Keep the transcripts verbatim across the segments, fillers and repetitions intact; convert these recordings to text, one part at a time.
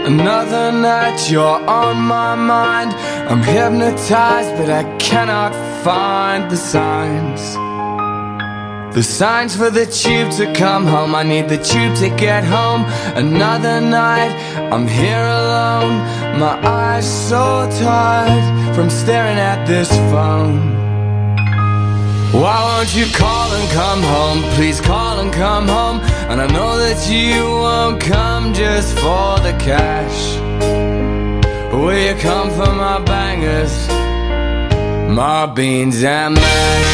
Another night you're on my mind. I'm hypnotized but I cannot find the signs. The signs for the tube to come home. I need the tube to get home. Another night I'm here alone. My eyes so tired from staring at this phone. Why won't you call and come home? Please call and come home. And I know that you won't come just for the cash. Will you come for my bangers, my beans and mash?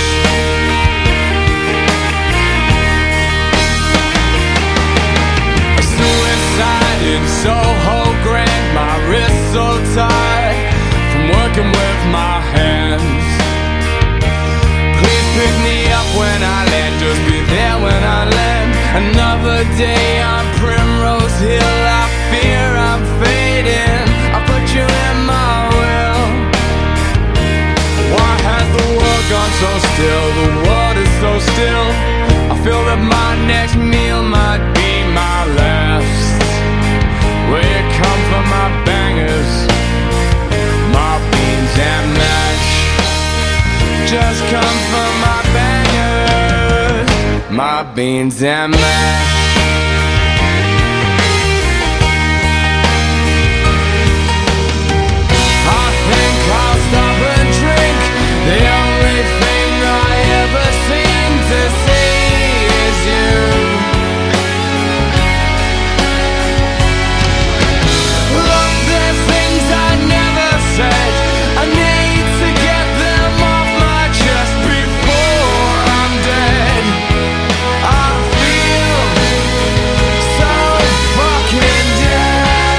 Suicide in Soho Grand. My wrist so tired from working with my hands. Please pick me up when I land, just be there when I land. Another day on Primrose Hill, I fear I'm fading. I put you in my will. Why has the world gone so still? The world is so still. I feel that my next meal might be my last. Will you come for my bangers, my beans and mash? Just come for my bangers, my beans and mash. I think I'll stop and drink. The only thing I ever seem to see is you. Look, there's things I never said. I need to get them off my chest before I'm dead. I feel so fucking dead.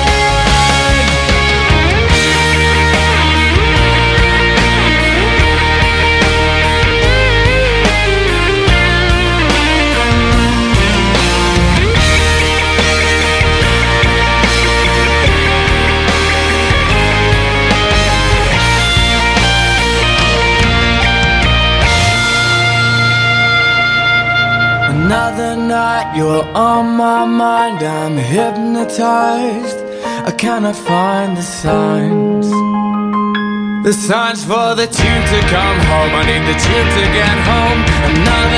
Another night, you're on my mind. I'm hypnotized. I cannot find the signs. The signs for the tube to come home. I need the tube to get home. Another